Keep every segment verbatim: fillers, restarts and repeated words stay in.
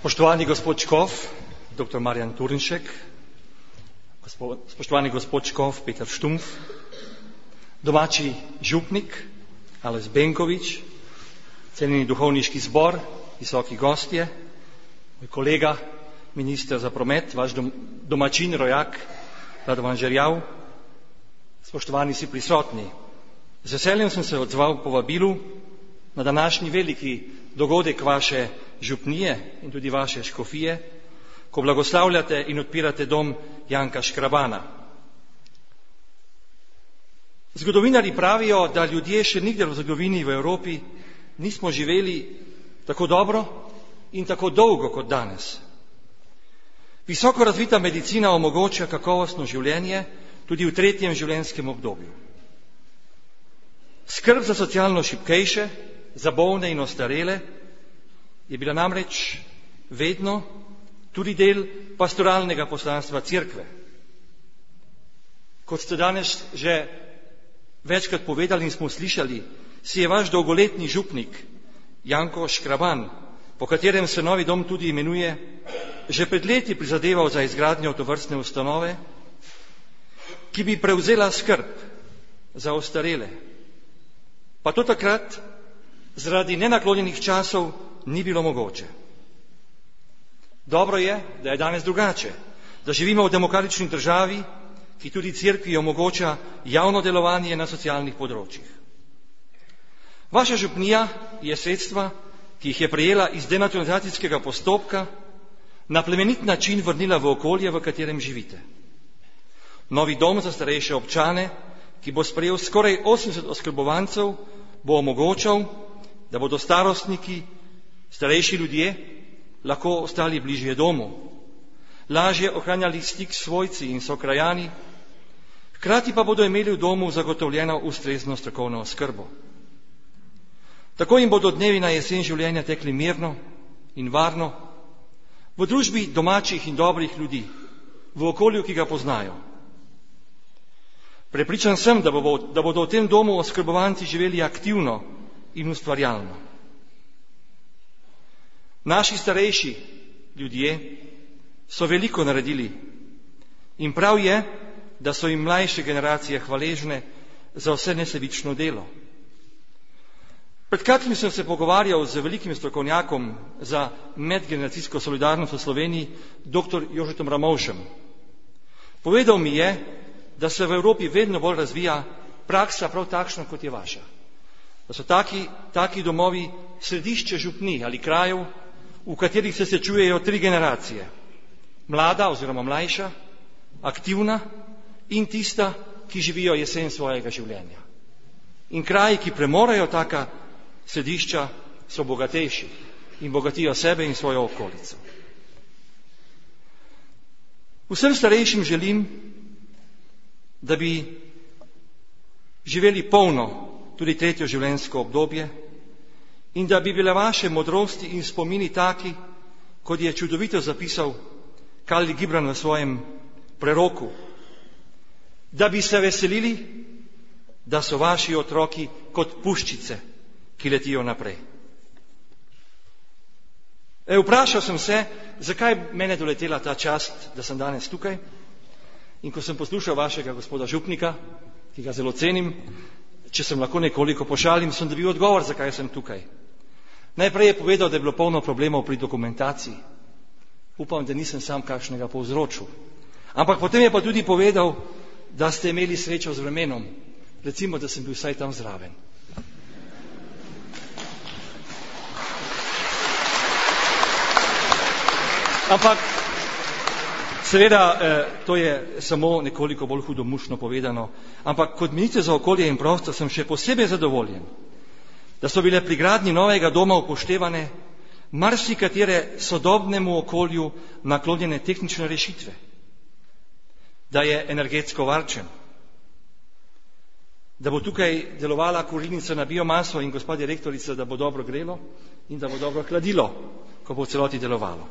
Spoštovani gospod Škof, doktor Marjan Turnšek, spoštovani gospod Škof Peter Štumpf, domači župnik Aleš Benkovič, cenjeni duhovniški zbor, visoki gostje, moj kolega, minister za promet, vaš dom, domačin, rojak, Radovan Žerjav, spoštovani vsi prisotni. Z veseljem sem se odzval povabilu na današnji veliki dogodek vaše župnije in tudi vaše škofije, ko blagoslavljate in odpirate dom Janka Škrabana. Zgodovinarji pravijo, da ljudje še nikdar v zgodovini v Evropi nismo živeli tako dobro in tako dolgo kot danes. Visoko razvita medicina omogoča kakovostno življenje tudi v tretjem življenjskem obdobju. Skrb za socialno šibkejše, za bolne in ostarele je bila namreč vedno tudi del pastoralnega poslanstva Cerkve. Kot ste danes že večkrat povedali in smo slišali, si je vaš dolgoletni župnik Janko Škraban, po katerem se novi dom tudi imenuje, že pred leti prizadeval za izgradnjo tovrstne ustanove, ki bi prevzela skrb za ostarele. Pa to takrat zaradi nenaklonjenih časov ni bilo mogoče. Dobro je, da je danes drugače, da živimo v demokratični državi, ki tudi Cerkvi omogoča javno delovanje na socialnih področjih. Vaša župnija je sredstva, ki jih je prejela iz denacionalizacijskega postopka, na plemenit način vrnila v okolje, v katerem živite. Novi dom za starejše občane, ki bo sprejel skoraj osemdeset oskrbovancev, bo omogočal, da bodo starostniki, starejši ljudje lahko ostali bližje domu, lažje ohranjali stik s svojci in sokrajani, hkrati pa bodo imeli v domu zagotovljeno ustrezno strokovno oskrbo. Tako jim bodo dnevi na jesen življenja tekli mirno in varno, v družbi domačih in dobrih ljudi, v okolju, ki ga poznajo. Prepričan sem, da, bo, da bodo v tem domu oskrbovanci živeli aktivno in ustvarjalno. Naši starejši ljudje so veliko naredili in prav je, da so jim mlajše generacije hvaležne za vse nesebično delo. Pred kratkim sem se pogovarjal z velikim strokovnjakom za medgeneracijsko solidarnost v Sloveniji, doktor Jožetom Ramovšem. Povedal mi je, da se v Evropi vedno bolj razvija praksa prav takšna, kot je vaša. Da so taki, taki domovi središče župni ali krajev, v katerih se srečujejo tri generacije. Mlada oziroma mlajša, aktivna in tista, ki živijo jesen svojega življenja. In kraji, ki premorejo taka središča, so bogatejši in bogatijo sebe in svojo okolico. Vsem starejšim želim, da bi živeli polno tudi tretjo življenjsko obdobje in da bi bile vaše modrosti in spomini taki, kot je čudovito zapisal Khalil Gibran v svojem preroku, da bi se veselili, da so vaši otroki kot puščice, ki letijo naprej. E, vprašal sem se, zakaj mene doletela ta čast, da sem danes tukaj. In ko sem poslušal vašega gospoda župnika, ki ga zelo cenim, če sem lahko nekoliko pošalim, sem dobil odgovor, zakaj sem tukaj. Najprej je povedal, da je bilo polno problemov pri dokumentaciji. Upam, da nisem sam kakšnega povzročil. Ampak potem je pa tudi povedal, da ste imeli srečo z vremenom. Recimo, da sem bil vsaj tam zraven. Ampak seveda, to je samo nekoliko bolj hudomušno povedano, ampak kot minister za okolje in prostor sem še posebej zadovoljen, da so bile pri gradnji novega doma upoštevane marsikatere sodobnemu okolju naklonjene tehnične rešitve, da je energetsko varčen, da bo tukaj delovala kurilnica na biomaso in gospa direktorica, da bo dobro grelo in da bo dobro hladilo, ko bo v celoti delovalo.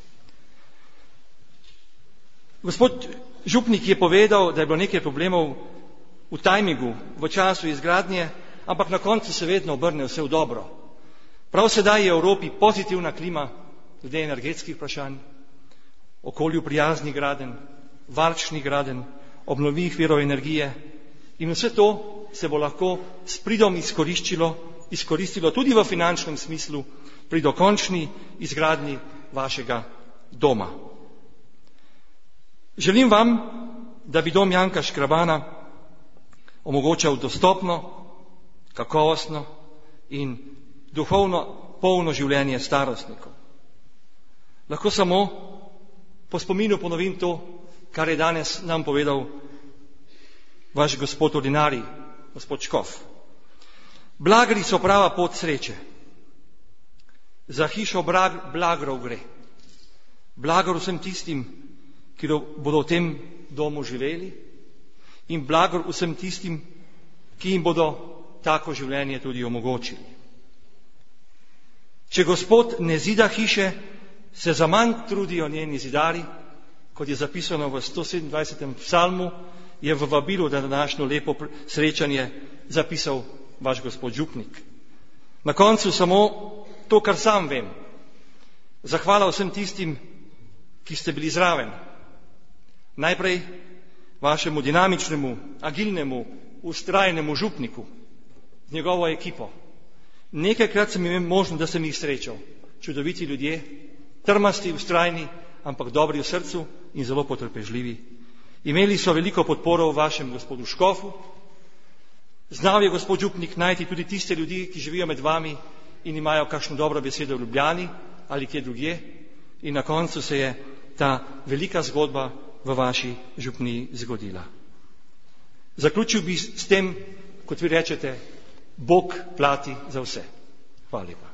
Gospod župnik je povedal, da je bilo nekaj problemov v tajmingu, v času izgradnje, ampak na koncu se vedno obrne vse v dobro. Prav sedaj je v Evropi pozitivna klima, glede energetskih vprašanj, okolju prijaznih gradenj, varčnih gradenj, obnovljivih virov energije in vse to se bo lahko s pridom izkoristilo, izkoristilo tudi v finančnem smislu pri dokončni izgradnji vašega doma. Želim vam, da bi dom Janka Škrabana omogočal dostopno, kakovostno in duhovno polno življenje starostnikov. Lahko samo po spominu ponovim to, kar je danes nam povedal vaš gospod ordinarij, gospod Škof. Blagri so prava pot sreče. Za hišo blagrov gre. Blagor vsem tistim, ki bodo v tem domu živeli, in blagor vsem tistim, ki jim bodo tako življenje tudi omogočili. Če Gospod ne zida hiše, se za manj trudijo njeni zidari, kot je zapisano v sto sedemindvajsetem psalmu, je v vabilu na današnjo lepo srečanje zapisal vaš gospod župnik. Na koncu samo to, kar sam vem. Zahvala vsem tistim, ki ste bili zraven. Najprej vašemu dinamičnemu, agilnemu, ustrajnemu župniku, z njegovo ekipo. Nekajkrat sem imel možnost, da sem jih srečal. Čudoviti ljudje, trmasti, ustrajni, ampak dobri v srcu in zelo potrpežljivi. Imeli so veliko podporo v vašem gospodu Škofu. Znal je gospod župnik najti tudi tiste ljudi, ki živijo med vami in imajo kakšno dobro besedo v Ljubljani ali kje drugje. In na koncu se je ta velika zgodba v vaši župniji zgodila. Zaključil bi s tem, kot vi rečete, Bog plati za vse. Hvala lepa.